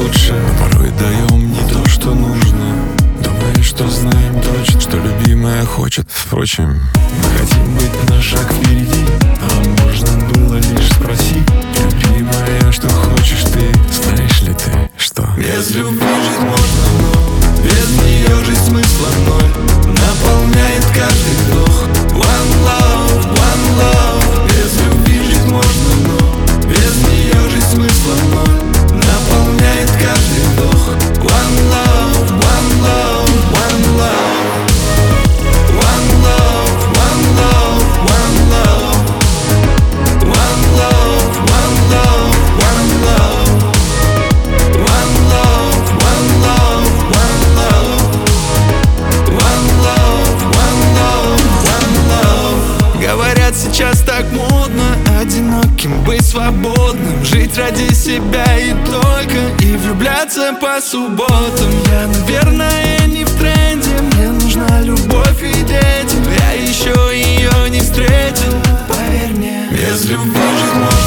лучше, но порой даем не то, что нужно. Думаешь, что знаем точно, что любимая хочет. Впрочем, мы хотим быть на шаг впереди, а можно было лишь спросить: любимая, что хочешь ты? Знаешь ли ты, что без любви жить можно, но без нее жизнь смысла ноль. Наполняет каждый вдох. One love, без любви жить можно, но без нее жизнь смысла ноль. Наполняет каждый вдох. One love, one love, one love. One love, one love, one love. One love, one love, one love. One love, one love, one love. One love, one love, one love. Говорят, сейчас так модно одиноким быть свободным, жить ради себя и только, и влюбляться по субботам. Я, наверное, не в тренде, мне нужна любовь и дети. Я еще ее не встретил, поверь мне, без любви жить можно.